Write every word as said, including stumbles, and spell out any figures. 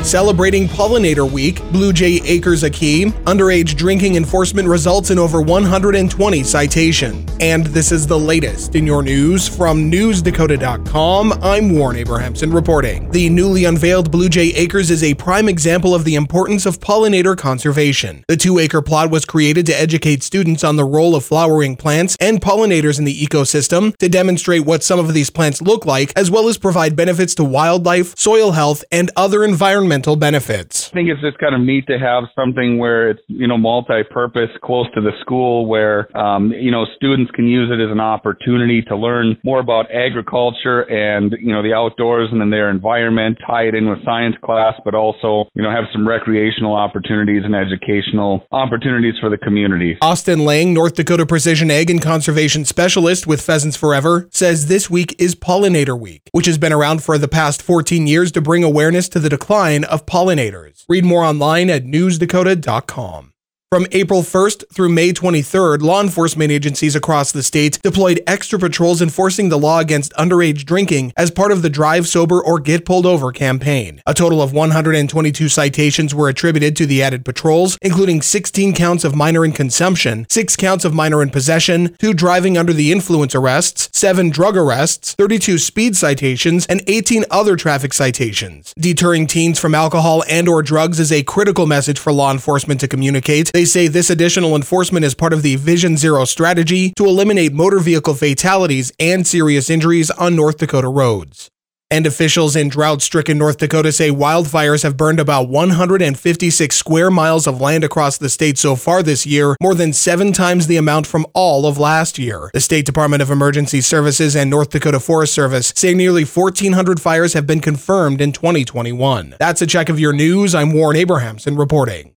Celebrating Pollinator Week, Blue Jay Acres a key. Underage drinking enforcement results in over one hundred twenty citations. And this is the latest in your news from news dakota dot com. I'm Warren Abrahamson reporting. The newly unveiled Blue Jay Acres is a prime example of the importance of pollinator conservation. The two-acre plot was created to educate students on the role of flowering plants and pollinators in the ecosystem, to demonstrate what some of these plants look like, as well as provide benefits to wildlife, soil health, and other environmental benefits. I think it's just kind of neat to have something where it's, you know, multi-purpose close to the school where, um, you know, students can use it as an opportunity to learn more about agriculture and, you know, the outdoors and then their environment, tie it in with science class, but also, you know, have some recreational opportunities and educational opportunities for the community. Austin Lang, North Dakota Precision Ag and Conservation Specialist with Pheasants Forever, says this week is Pollinator Week, which has been around for the past fourteen years to bring awareness to the decline of pollinators. Read more online at news dakota dot com. From April first through May twenty-third, law enforcement agencies across the state deployed extra patrols enforcing the law against underage drinking as part of the Drive Sober or Get Pulled Over campaign. A total of one hundred twenty-two citations were attributed to the added patrols, including sixteen counts of minor in consumption, six counts of minor in possession, two driving under the influence arrests, seven drug arrests, thirty-two speed citations, and eighteen other traffic citations. Deterring teens from alcohol and or drugs is a critical message for law enforcement to communicate. They say this additional enforcement is part of the Vision Zero strategy to eliminate motor vehicle fatalities and serious injuries on North Dakota roads. And officials in drought-stricken North Dakota say wildfires have burned about one hundred fifty-six square miles of land across the state so far this year, more than seven times the amount from all of last year. The State Department of Emergency Services and North Dakota Forest Service say nearly fourteen hundred fires have been confirmed in twenty twenty-one. That's a check of your news. I'm Warren Abrahamson reporting.